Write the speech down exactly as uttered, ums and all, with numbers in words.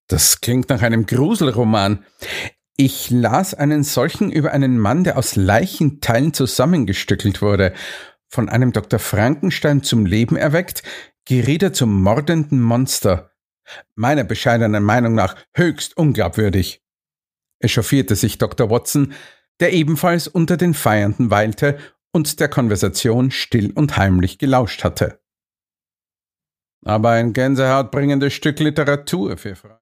Das klingt nach einem Gruselroman. Ich las einen solchen über einen Mann, der aus Leichenteilen zusammengestückelt wurde. Von einem Doktor Frankenstein zum Leben erweckt, geriet er zum mordenden Monster. Meiner bescheidenen Meinung nach höchst unglaubwürdig. Echauffierte sich Doktor Watson, der ebenfalls unter den Feiernden weilte und der Konversation still und heimlich gelauscht hatte. Aber ein gänsehautbringendes Stück Literatur für Frauen.